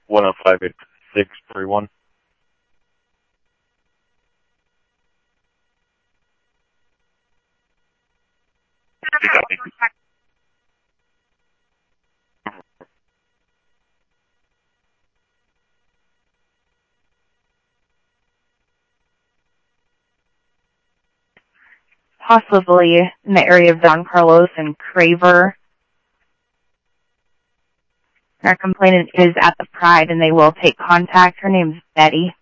1058631. Possibly in the area of Don Carlos and Craver. Our complainant is at the Pride and they will take contact. Her name's Betty.